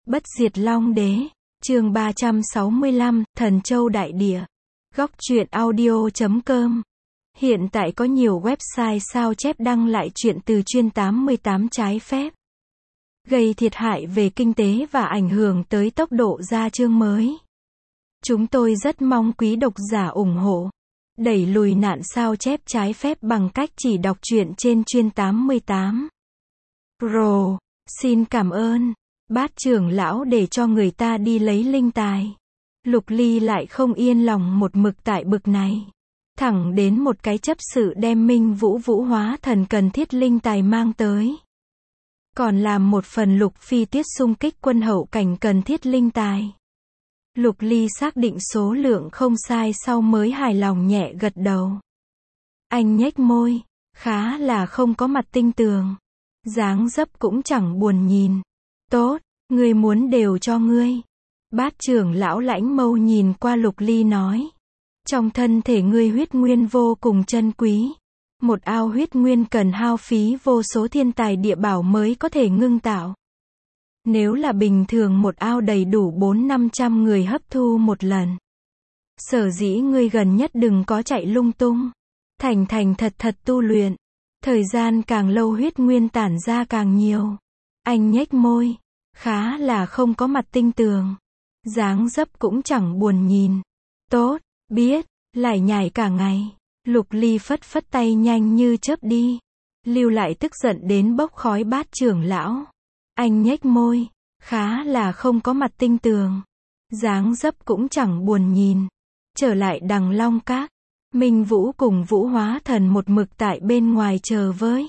Bất diệt Long Đế, chương 365, Thần Châu Đại Địa. Góc truyện audio.com. Hiện tại có nhiều website sao chép đăng lại truyện từ chuyên 88 trái phép, gây thiệt hại về kinh tế và ảnh hưởng tới tốc độ ra chương mới. Chúng tôi rất mong quý độc giả ủng hộ, đẩy lùi nạn sao chép trái phép bằng cách chỉ đọc truyện trên chuyên 88. Pro, xin cảm ơn. Bát trưởng lão để cho người ta đi lấy linh tài. Lục Ly lại không yên lòng một mực tại bực này. Thẳng đến một cái chấp sự đem Minh Vũ Vũ Hóa Thần cần thiết linh tài mang tới. Còn làm một phần Lục Phi Tuyết xung kích quân hậu cảnh cần thiết linh tài. Lục Ly xác định số lượng không sai sau mới hài lòng nhẹ gật đầu. Anh nhếch môi, khá là không có mặt tinh tường. Dáng dấp cũng chẳng buồn nhìn. Tốt, ngươi muốn đều cho ngươi. Bát trưởng lão lãnh mâu nhìn qua Lục Ly nói. Trong thân thể ngươi huyết nguyên vô cùng chân quý. Một ao huyết nguyên cần hao phí vô số thiên tài địa bảo mới có thể ngưng tạo. Nếu là bình thường một ao đầy đủ 400-500 người hấp thu một lần. Sở dĩ ngươi gần nhất đừng có chạy lung tung. Thành thật thật tu luyện. Thời gian càng lâu huyết nguyên tản ra càng nhiều. Anh nhếch môi, khá là không có mặt tinh tường. Dáng dấp cũng chẳng buồn nhìn. Tốt, biết, lải nhải cả ngày. Lục Ly phất phất tay nhanh như chớp đi. Lưu lại tức giận đến bốc khói bát trưởng lão. Anh nhếch môi, khá là không có mặt tinh tường. Dáng dấp cũng chẳng buồn nhìn. Trở lại Đằng Long Các. Minh Vũ cùng Vũ Hóa Thần một mực tại bên ngoài chờ với.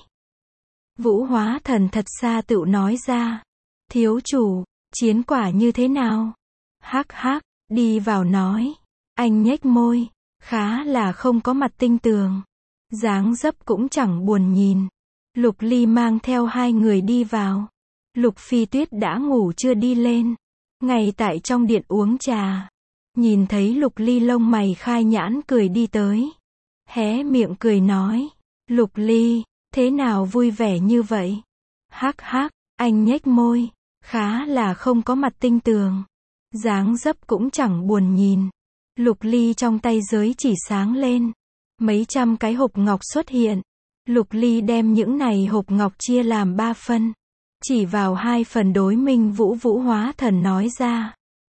Vũ Hóa Thần thật xa tự nói ra. Thiếu chủ, chiến quả như thế nào? Hắc hắc, đi vào nói. Anh nhếch môi, khá là không có mặt tinh tường. Dáng dấp cũng chẳng buồn nhìn. Lục Ly mang theo hai người đi vào. Lục Phi Tuyết đã ngủ chưa đi lên. Ngay tại trong điện uống trà. Nhìn thấy Lục Ly lông mày khai nhãn cười đi tới. Hé miệng cười nói. Lục Ly, thế nào vui vẻ như vậy? Hắc hắc, anh nhếch môi, khá là không có mặt tinh tường. Dáng dấp cũng chẳng buồn nhìn. Lục Ly trong tay giới chỉ sáng lên. Mấy trăm cái hộp ngọc xuất hiện. Lục Ly đem những này hộp ngọc chia làm 3 phân. Chỉ vào 2 phần đối Minh Vũ Vũ Hóa Thần nói ra.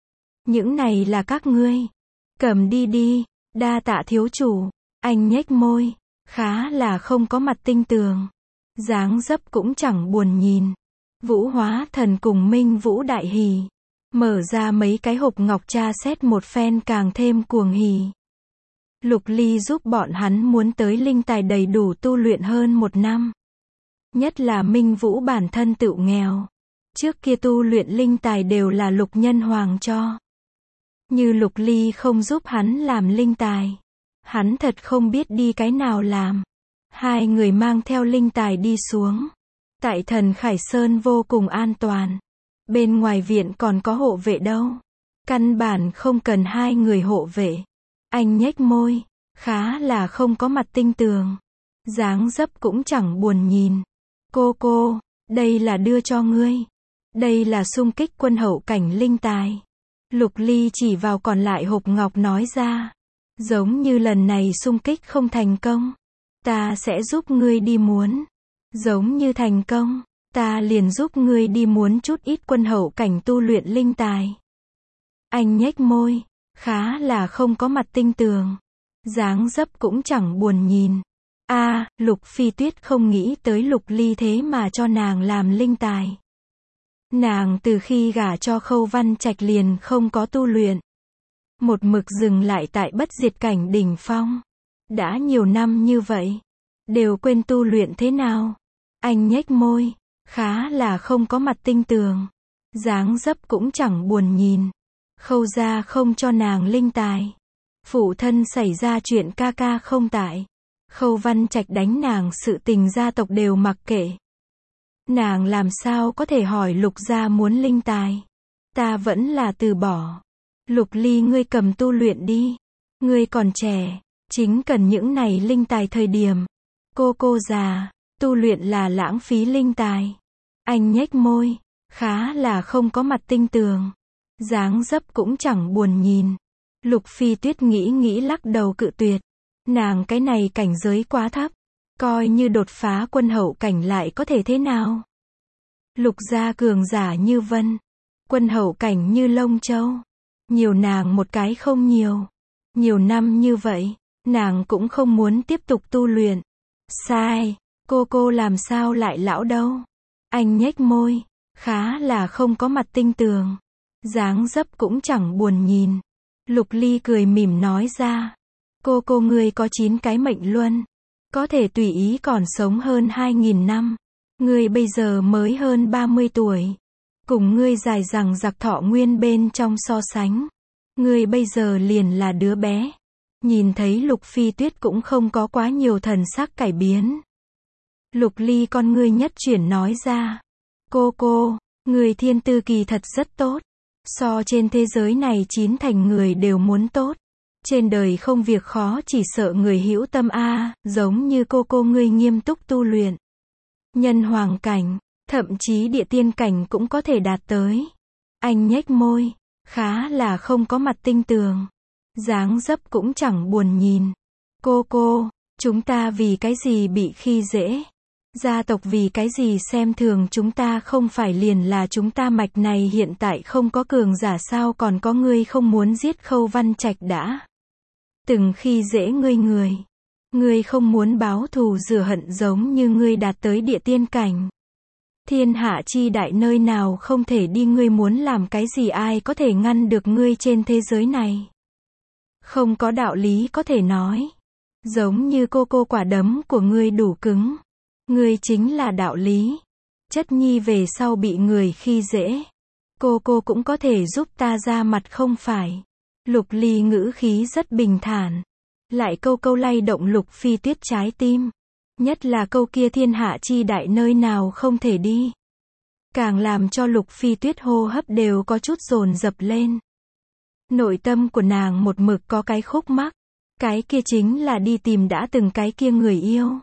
Những này là các ngươi. Cầm đi đi, đa tạ thiếu chủ. Anh nhếch môi, khá là không có mặt tinh tường. Dáng dấp cũng chẳng buồn nhìn. Vũ Hóa Thần cùng Minh Vũ đại hỉ. Mở ra mấy cái hộp ngọc tra xét một phen càng thêm cuồng hỉ. Lục Ly giúp bọn hắn muốn tới linh tài đầy đủ tu luyện hơn 1 năm. Nhất là Minh Vũ bản thân tự nghèo. Trước kia tu luyện linh tài đều là Lục Nhân Hoàng cho. Như Lục Ly không giúp hắn làm linh tài. Hắn thật không biết đi cái nào làm. Hai người mang theo linh tài đi xuống. Tại Thần Khải Sơn vô cùng an toàn. Bên ngoài viện còn có hộ vệ đâu. Căn bản không cần hai người hộ vệ. Anh nhếch môi, khá là không có mặt tinh tường. Dáng dấp cũng chẳng buồn nhìn. Cô, đây là đưa cho ngươi. Đây là xung kích quân hậu cảnh linh tài. Lục Ly chỉ vào còn lại hộp ngọc nói ra. Giống như lần này xung kích không thành công. Ta sẽ giúp ngươi đi muốn. Giống như thành công. Ta liền giúp ngươi đi muốn chút ít quân hậu cảnh tu luyện linh tài. Anh nhếch môi. Khá là không có mặt tinh tường. Dáng dấp cũng chẳng buồn nhìn. Lục Phi Tuyết không nghĩ tới Lục Ly thế mà cho nàng làm linh tài. Nàng từ khi gả cho Khâu Văn Trạch liền không có tu luyện. Một mực dừng lại tại bất diệt cảnh đỉnh phong. Đã nhiều năm như vậy. Đều quên tu luyện thế nào. Anh nhếch môi. Khá là không có mặt tinh tường. Dáng dấp cũng chẳng buồn nhìn. Khâu gia không cho nàng linh tài. Phụ thân xảy ra chuyện ca ca không tại. Khâu Văn Trạch đánh nàng sự tình gia tộc đều mặc kệ. Nàng làm sao có thể hỏi Lục gia muốn linh tài. Ta vẫn là từ bỏ. Lục Ly ngươi cầm tu luyện đi. Ngươi còn trẻ, chính cần những này linh tài thời điểm. Cô già, tu luyện là lãng phí linh tài. Anh nhếch môi, khá là không có mặt tinh tường. Dáng dấp cũng chẳng buồn nhìn. Lục Phi Tuyết nghĩ nghĩ lắc đầu cự tuyệt. Nàng cái này cảnh giới quá thấp. Coi như đột phá quân hậu cảnh lại có thể thế nào? Lục gia cường giả như vân. Quân hậu cảnh như lông châu. Nhiều nàng một cái không nhiều. Nhiều năm như vậy, nàng cũng không muốn tiếp tục tu luyện. Sai, cô làm sao lại lão đâu? Anh nhếch môi, khá là không có mặt tinh tường. Dáng dấp cũng chẳng buồn nhìn. Lục Ly cười mỉm nói ra. Cô ngươi có 9 cái mệnh luân. Có thể tùy ý còn sống hơn 2.000 năm. Ngươi bây giờ mới hơn 30 tuổi. Cùng ngươi dài dằng dặc thọ nguyên bên trong so sánh. Ngươi bây giờ liền là đứa bé. Nhìn thấy Lục Phi Tuyết cũng không có quá nhiều thần sắc cải biến. Lục Ly con ngươi nhất chuyển nói ra. Cô, người thiên tư kỳ thật rất tốt. So trên thế giới này 9 thành người đều muốn tốt. Trên đời không việc khó chỉ sợ người hữu tâm a, giống như cô ngươi nghiêm túc tu luyện. Nhân hoàng cảnh, thậm chí địa tiên cảnh cũng có thể đạt tới. Anh nhếch môi, khá là không có mặt tinh tường. Dáng dấp cũng chẳng buồn nhìn. Cô, chúng ta vì cái gì bị khi dễ? Gia tộc vì cái gì xem thường chúng ta, không phải liền là chúng ta mạch này hiện tại không có cường giả sao, còn có ngươi không muốn giết Khâu Văn Trạch đã từng khi dễ ngươi người. Ngươi không muốn báo thù rửa hận giống như ngươi đạt tới địa tiên cảnh. Thiên hạ chi đại nơi nào không thể đi, ngươi muốn làm cái gì ai có thể ngăn được ngươi trên thế giới này. Không có đạo lý có thể nói. Giống như cô quả đấm của ngươi đủ cứng. Ngươi chính là đạo lý. Chất nhi về sau bị người khi dễ. Cô cũng có thể giúp ta ra mặt không phải. Lục Ly ngữ khí rất bình thản. Lại câu lay động Lục Phi Tuyết trái tim. Nhất là câu kia thiên hạ chi đại nơi nào không thể đi. Càng làm cho Lục Phi Tuyết hô hấp đều có chút dồn dập lên. Nội tâm của nàng một mực có cái khúc mắc. Cái kia chính là đi tìm đã từng cái kia người yêu.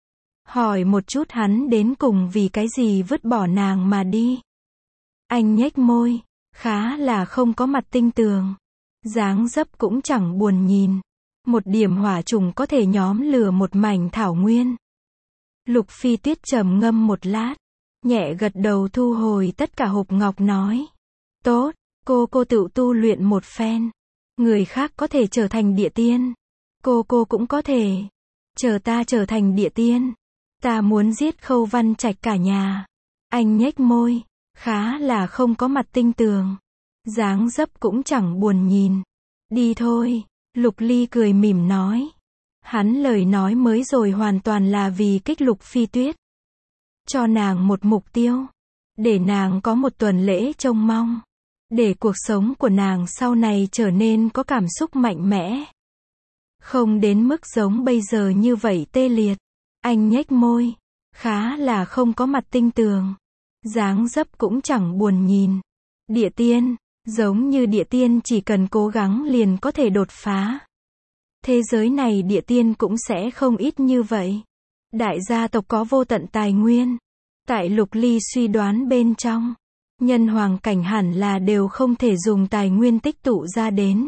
Hỏi một chút hắn đến cùng vì cái gì vứt bỏ nàng mà đi. Anh nhếch môi, khá là không có mặt tinh tường. Dáng dấp cũng chẳng buồn nhìn. Một điểm hỏa trùng có thể nhóm lửa một mảnh thảo nguyên. Lục Phi Tuyết trầm ngâm một lát, nhẹ gật đầu thu hồi tất cả hộp ngọc nói. Tốt, cô tự tu luyện một phen. Người khác có thể trở thành địa tiên. Cô cũng có thể. Chờ ta trở thành địa tiên. Ta muốn giết Khâu Văn Trạch cả nhà. Anh nhếch môi, khá là không có mặt tinh tường. Dáng dấp cũng chẳng buồn nhìn. Đi thôi, Lục Ly cười mỉm nói. Hắn lời nói mới rồi hoàn toàn là vì kích Lục Phi Tuyết. Cho nàng một mục tiêu. Để nàng có một tuần lễ trông mong. Để cuộc sống của nàng sau này trở nên có cảm xúc mạnh mẽ. Không đến mức giống bây giờ như vậy tê liệt. Anh nhếch môi, khá là không có mặt tinh tường. Dáng dấp cũng chẳng buồn nhìn. Địa tiên, giống như địa tiên chỉ cần cố gắng liền có thể đột phá. Thế giới này địa tiên cũng sẽ không ít như vậy. Đại gia tộc có vô tận tài nguyên. Tại Lục Ly suy đoán bên trong, nhân hoàng cảnh hẳn là đều không thể dùng tài nguyên tích tụ ra đến.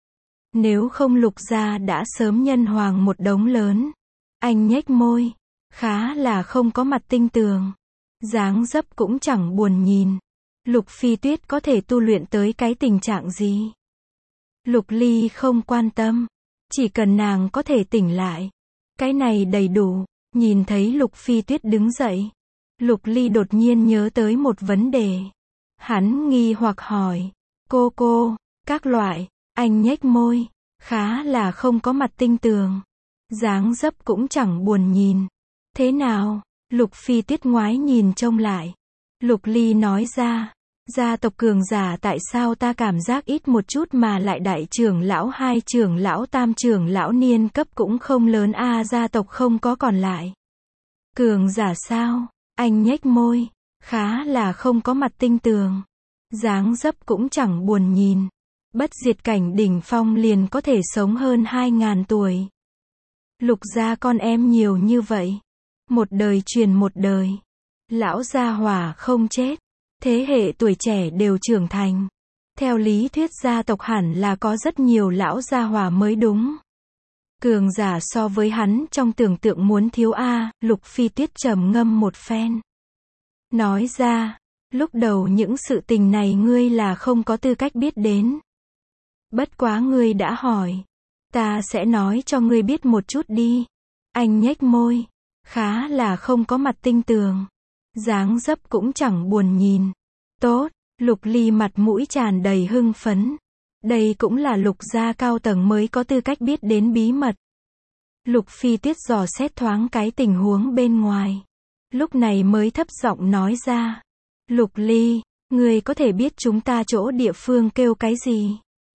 Nếu không Lục gia đã sớm nhân hoàng một đống lớn. Anh nhếch môi, khá là không có mặt tinh tường. Dáng dấp cũng chẳng buồn nhìn. Lục Phi Tuyết có thể tu luyện tới cái tình trạng gì? Lục Ly không quan tâm. Chỉ cần nàng có thể tỉnh lại. Cái này đầy đủ. Nhìn thấy Lục Phi Tuyết đứng dậy. Lục Ly đột nhiên nhớ tới một vấn đề. Hắn nghi hoặc hỏi. Cô, các loại. Anh nhếch môi. Khá là không có mặt tinh tường. Dáng dấp cũng chẳng buồn nhìn. Thế nào? Lục Phi Tuyết ngoái nhìn trông lại. Lục Ly nói ra. Gia tộc cường giả tại sao ta cảm giác ít một chút mà lại đại trưởng lão, hai trưởng lão, tam trưởng lão niên cấp cũng không lớn a, gia tộc không có còn lại. Cường giả sao? Anh nhếch môi. Khá là không có mặt tinh tường. Dáng dấp cũng chẳng buồn nhìn. Bất diệt cảnh đỉnh phong liền có thể sống hơn 2.000 tuổi. Lục gia con em nhiều như vậy. Một đời truyền một đời. Lão gia hỏa không chết. Thế hệ tuổi trẻ đều trưởng thành. Theo lý thuyết gia tộc hẳn là có rất nhiều lão gia hỏa mới đúng. Cường giả so với hắn trong tưởng tượng muốn thiếu a. Lục Phi Tuyết trầm ngâm một phen. Nói ra, lúc đầu những sự tình này ngươi là không có tư cách biết đến. Bất quá ngươi đã hỏi. Ta sẽ nói cho ngươi biết một chút đi. Anh nhếch môi. Khá là không có mặt tinh tường. Dáng dấp cũng chẳng buồn nhìn. Tốt, Lục Ly mặt mũi tràn đầy hưng phấn. Đây cũng là Lục gia cao tầng mới có tư cách biết đến bí mật. Lục Phi Tuyết dò xét thoáng cái tình huống bên ngoài. Lúc này mới thấp giọng nói ra. Lục Ly, ngươi có thể biết chúng ta chỗ địa phương kêu cái gì?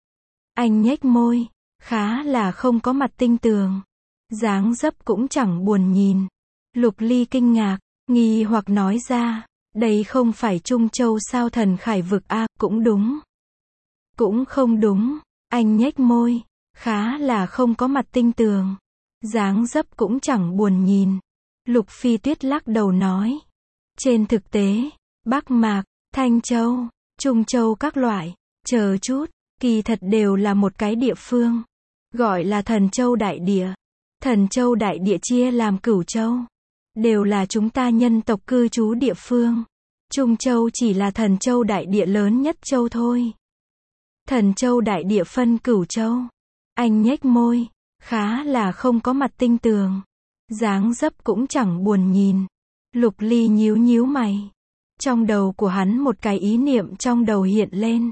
Anh nhếch môi. Khá là không có mặt tinh tường. Dáng dấp cũng chẳng buồn nhìn. Lục Ly kinh ngạc, nghi hoặc nói ra. Đây không phải Trung Châu sao thần khải vực a. Cũng đúng. Cũng không đúng. Anh nhếch môi. Khá là không có mặt tinh tường. Dáng dấp cũng chẳng buồn nhìn. Lục Phi Tuyết lắc đầu nói. Trên thực tế, Bắc Mạc, Thanh Châu, Trung Châu các loại, chờ chút, kỳ thật đều là một cái địa phương. Gọi là Thần Châu Đại Địa. Thần Châu Đại Địa chia làm Cửu Châu. Đều là chúng ta nhân tộc cư trú địa phương. Trung Châu chỉ là Thần Châu Đại Địa lớn nhất châu thôi. Thần Châu Đại Địa phân Cửu Châu. Anh nhếch môi. Khá là không có mặt tinh tường. Dáng dấp cũng chẳng buồn nhìn. Lục Ly nhíu nhíu mày. Trong đầu của hắn một cái ý niệm trong đầu hiện lên.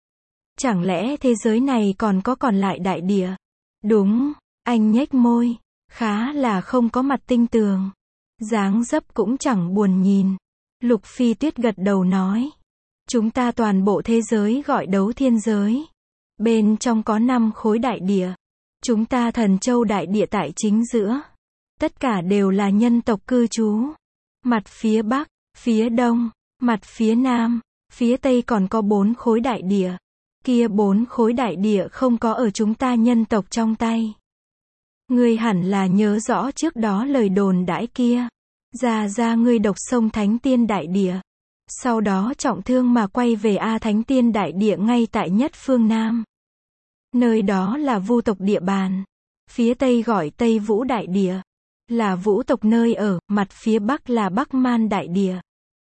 Chẳng lẽ thế giới này còn lại đại địa? Đúng, anh nhếch môi. Khá là không có mặt tinh tường. Dáng dấp cũng chẳng buồn nhìn. Lục Phi Tuyết gật đầu nói. Chúng ta toàn bộ thế giới gọi đấu thiên giới. Bên trong có 5 khối đại địa. Chúng ta Thần Châu Đại Địa tại chính giữa. Tất cả đều là nhân tộc cư trú. Mặt phía Bắc, phía Đông, mặt phía Nam, phía Tây còn có 4 khối đại địa. Kia 4 khối đại địa không có ở chúng ta nhân tộc trong tay. Ngươi hẳn là nhớ rõ trước đó lời đồn đãi kia. Ra ngươi độc sông Thánh Tiên Đại Địa. Sau đó trọng thương mà quay về Thánh Tiên Đại Địa ngay tại nhất phương Nam. Nơi đó là Vu tộc địa bàn. Phía Tây gọi Tây Vũ Đại Địa. Là Vũ tộc nơi ở, mặt phía Bắc là Bắc Man Đại Địa.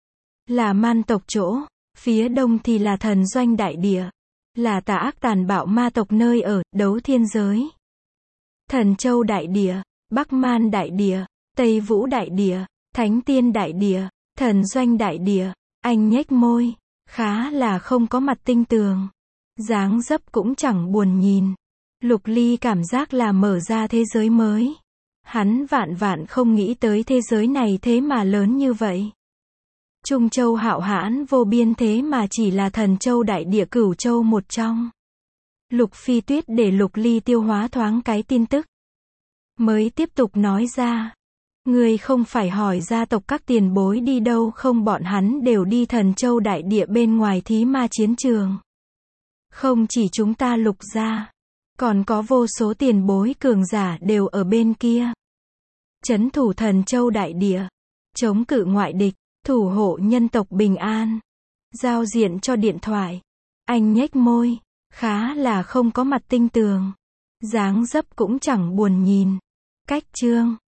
Là Man tộc chỗ. Phía Đông thì là Thần Doanh Đại Địa. Là tà ác tàn bạo ma tộc nơi ở, đấu thiên giới. Thần Châu Đại Địa, Bắc Man Đại Địa, Tây Vũ Đại Địa, Thánh Tiên Đại Địa, Thần Doanh Đại Địa. Anh nhếch môi. Khá là không có mặt tinh tường. Dáng dấp cũng chẳng buồn nhìn. Lục Ly cảm giác là mở ra thế giới mới. Hắn vạn không nghĩ tới thế giới này thế mà lớn như vậy. Trung Châu hạo hãn vô biên thế mà chỉ là Thần Châu Đại Địa Cửu Châu một trong. Lục Phi Tuyết để Lục Ly tiêu hóa thoáng cái tin tức. Mới tiếp tục nói ra. Ngươi không phải hỏi gia tộc các tiền bối đi đâu không, bọn hắn đều đi Thần Châu Đại Địa bên ngoài thí ma chiến trường. Không chỉ chúng ta Lục gia, còn có vô số tiền bối cường giả đều ở bên kia. Trấn thủ Thần Châu Đại Địa, chống cự ngoại địch, thủ hộ nhân tộc bình an. Giao diện cho điện thoại. Anh nhếch môi. Khá là không có mặt tinh tường. Dáng dấp cũng chẳng buồn nhìn. Cách chương